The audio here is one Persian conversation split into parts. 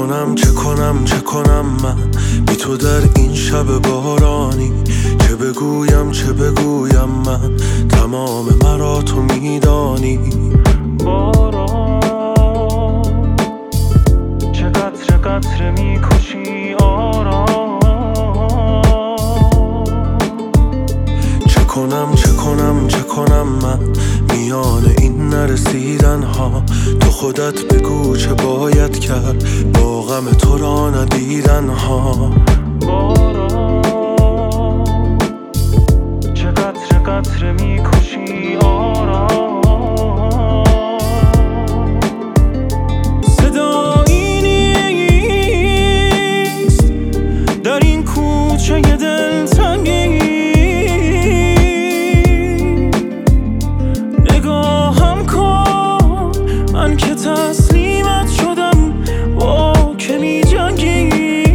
چه کنم من بی تو در این شب بارانی؟ چه بگویم من تمام مرا تو میدانی. باران چه قطره میکشی آرام. چه کنم من میان این نرسیدن ها؟ تو خودت بگو چه باید کرد با غم تو را ندیدن ها. باران چه قطره میکشی آرام. صدایی نیست در این کوچه دلتنگی. نگاهم کن من که تسلیمت شدم با که می جنگی.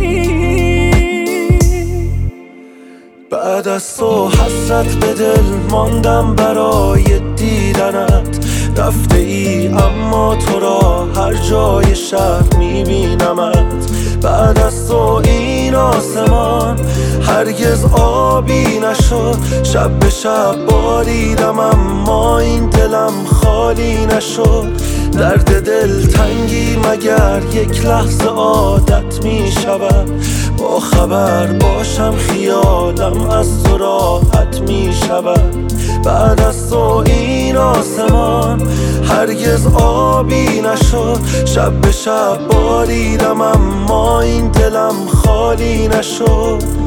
بعد از تو حسرت به دل ماندم برای دیدنت. رفته ای اما تو را هر جای شهر میبینمت. بعد از تو این آسمان هرگز آبی نشد. شب به شب باریدم اما این دلم خالی نشد. درد دل تنگی مگر یک لحظه عادت می شود؟ با خبر باشم خیالم از تو راحت می شود. بعد از تو این آسمان هرگز آبی نشد. شب به شب باریدم اما این دلم خالی نشد.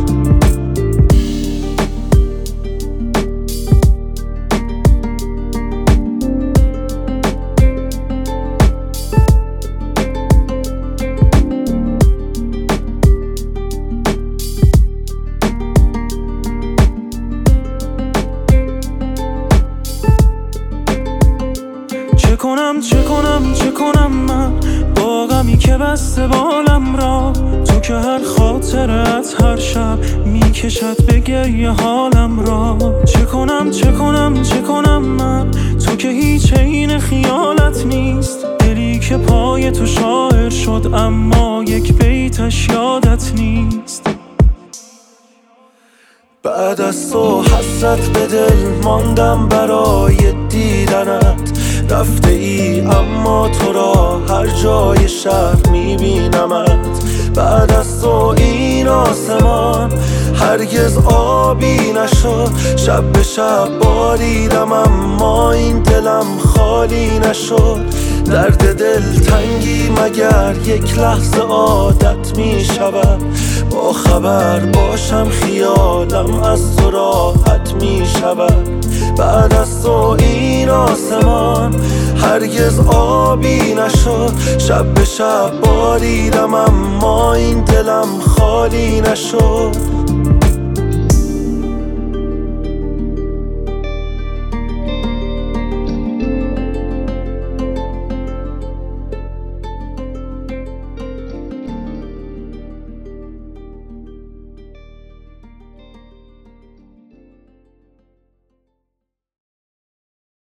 چه کنم من با غمی که بسته بالم را؟ تو که هر خاطرت هر شب میکشد به گریه حالم را. چه کنم من تو که هیچ عین خیالت نیست. دلی که پای تو شاعر شد اما یک بیتش یادت نیست. بعد از تو حسرت به دل ماندم برای دیدنت. رفته ای اما تو را هر جای شهر میبینمت. بعد از تو این آسمان هرگز آبی نشد. شب به شب باریدم اما این دلم خالی نشد. درد دل تنگی مگر یک لحظه عادت می شود؟ با خبر باشم خیالم از تو راحت می شود. بعد از تو این آسمان هرگز آبی نشد. شب به شب باریدم اما این دلم خالی نشد.